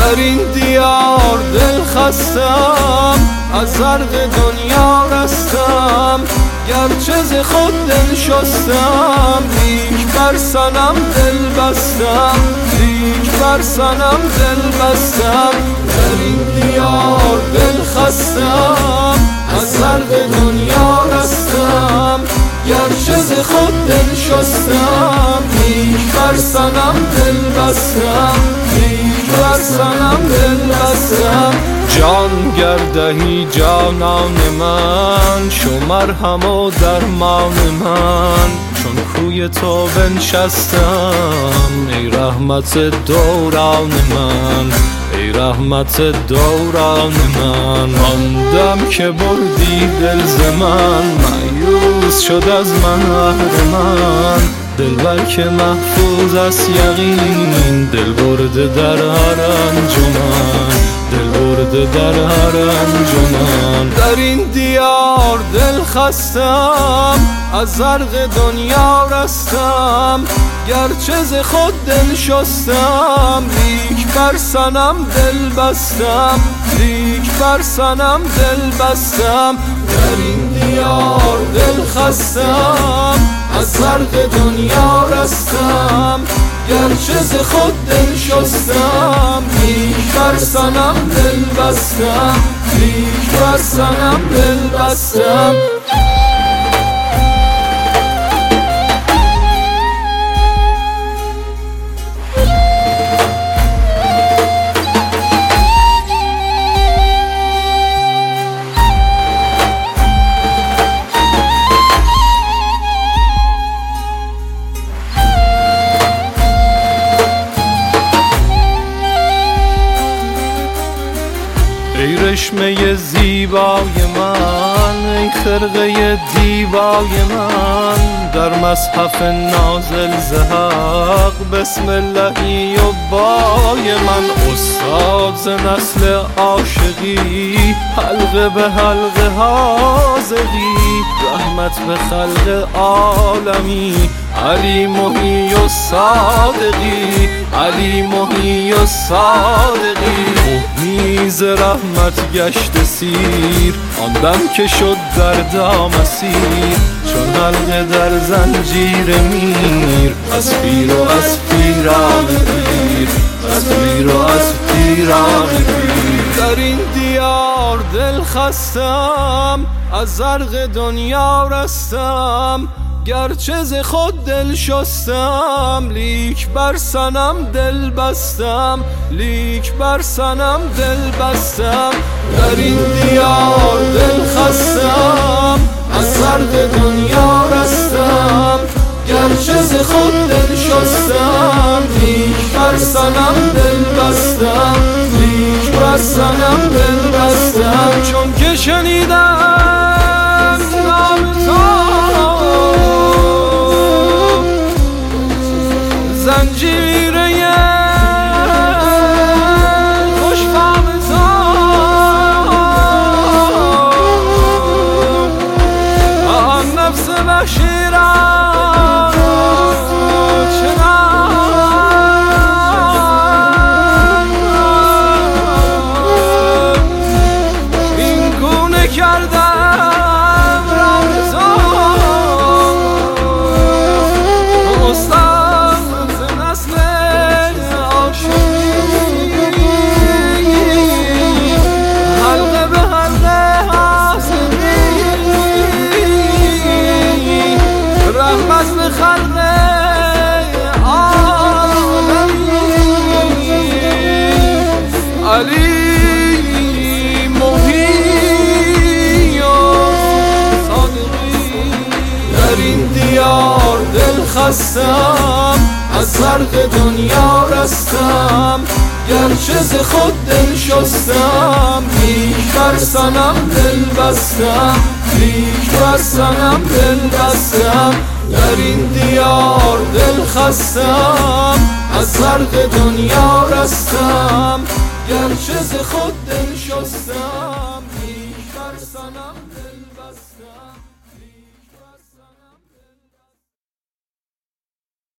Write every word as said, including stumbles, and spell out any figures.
در این دیار دل خستم، از زرق دنیا رستم، گرچه ز خود دل شستم، لیک بر صنم دل بستم، لیک بر صنم دل بستم. در این دیار دل خستم، از زرق دنیا رستم، گرچه ز خود دل شستم، لیک بر صنم دل بستم، لیک بر صنم دل بستم. جان گردهی جانان من، شو مرهم و درمان من، چون کوی تو بنشستم، ای رحمت دوران من، ای رحمت دوران من. آندم که بردی دل ز من، مایوس شد از من اهرمن، دلبر که محفوظ است یقین، دل برده در هر انجمن، دل برده در هر انجمن. در این دیار دل خستم، از زرق دنیا رستم، گرچه ز خود دل شستم، لیک بر صنم دل بستم، لیک بر صنم دل بستم. در این دیار دل خستم، از زرق دنیا رستم، گرچه ز خود دل شستم، لیک بر صنم دل بستم، لیک بر صنم دل بستم. ای رشمه زیبای من، ای خرقه دیبای من، در مصحف نازل ز حق بسم اللهی و بای من. استاد ز نسل عاشقی، حلقه به حلقه حاذقی، رحمت به خلق عالمی، علی محی و صادقی، علی محی و صادقی. میز رحمت گشت سیر، آن دم که شد در دام اسیر، چون حلقه در زنجیر میر، از پیر و از پیران پیر، از پیر و از پیران پیر. در این دیار دل خستم، از زرق دنیا رستم، گرچه ز خود دل شستم، لیک بر صنم دل بستم، لیک بر صنم دل بستم. در این دیار دل خستم، از زرق دنیا رستم، گرچه ز خود دل شستم، لیک بر صنم دل بستم، لیک بر صنم دل بستم. چون که شنیدم نام تو، زنجیره خوشفام تو، آن نفس وحشی را چنان این گونه کردم راه تو. استاد حلقه به حلقه حاصلی، رحمت به خلق عالمی، علی محی و صادقی. در این دیار دل خستم، از زرق دنیا رستم، گرچه ز خود دل شستم، لیک بر صنم دل بستم، لیک بر صنم دل بستم. در این دیار دل خستم، از زرق دنیا رستم، گرچه ز خود دل شستم، لیک بر صنم